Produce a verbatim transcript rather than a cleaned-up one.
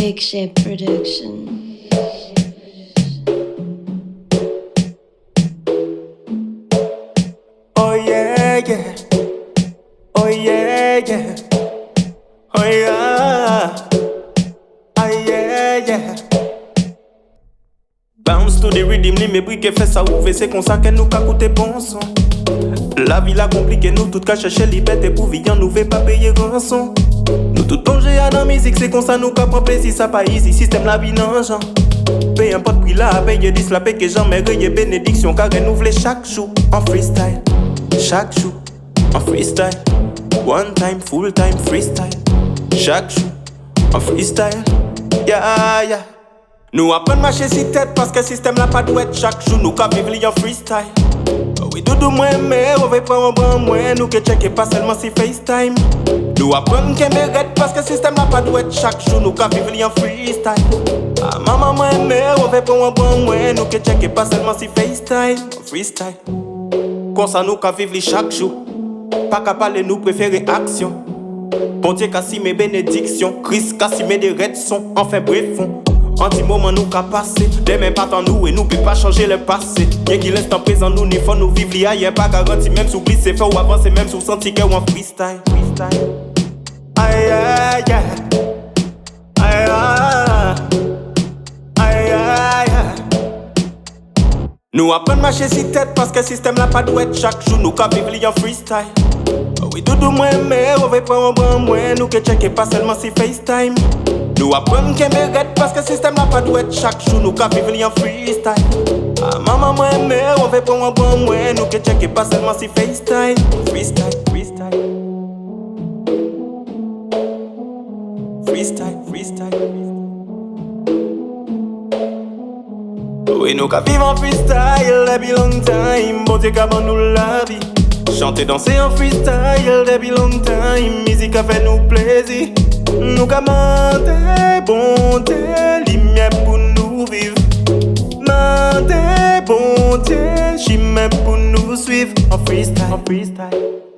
Big Ship Production. Oh yeah, yeah. Oh yeah, yeah. Oh yeah. Oh yeah, yeah. Bounce to the rhythm, li mes briques fait ça ouvre. C'est comme ça que nous ka coûter bon son. La vie la compliquée, nous tout ka chercher liberté pour vivre, nous veut pas payer rançon. Nous tout plonger à la musique, c'est comme ça nous ka prend plaisir, ça pas easy, système la vie non genre. Peu importe prix là, paye dix la paye que jamais reye bénédiction, car renouveler chaque jour en freestyle. Chaque jour en freestyle. One time, full time, freestyle. Chaque jour en freestyle. Yeah, yeah. Nous apprenons à marcher si tête parce que le système n'a pas douette. Chaque jour nous ka vivre en freestyle. Oui, doudou moins, mais on va prendre un bon moins. Nous que checker pas seulement si FaceTime. Nous apprenons qu'elle mérite parce que le système n'a pas douette. Chaque jour nous ka vivre en freestyle. Ah maman moins, mais on va prendre un bon moins. Nous que checker pas seulement si FaceTime. Freestyle. Comme ça nous ka vivre chaque jour. Pas qu'à parler nous préférer action. Bon Dieu qu'à si mes bénédictions. Christ qu'à si mes des reds sont. Enfin bref fond. Anti moment nous qu'a passé. Demain pas en nous et nous peut pas changer le passé. Bien qu'il l'instant présent nous n'y faut nous vivre l'I A. Y'a pas garanti même sous glisse c'est fait ou avancer même sous senti que ou en freestyle. Freestyle. Aïe aïe aïe. Aïe aïe. Aïe aïe. Nous apprenons marcher si tête parce que le système n'a pas douette. Chaque jour nous ka vivre en freestyle. Oui doudou moins mais on va prendre un bon moins. Nous que checker pas seulement si FaceTime. Nous apprenons qu'elle mérite parce que le système n'a pas douette. Chaque jour nous ka vivre en freestyle. Ah maman moins mais on va prendre un bon moins. Nous que checker pas seulement si FaceTime. Freestyle, freestyle. Freestyle, freestyle. Oui, nous ka vivre en freestyle depuis long time. Bon Dieu qu'a ban nous la vie. Chanter, danser en freestyle depuis long time. Musique a fait nous plaisir. Nous ka mande bon Dieu, lumière pour nous vivre. Mande bon Dieu, chemin pour nous suivre en freestyle, en freestyle.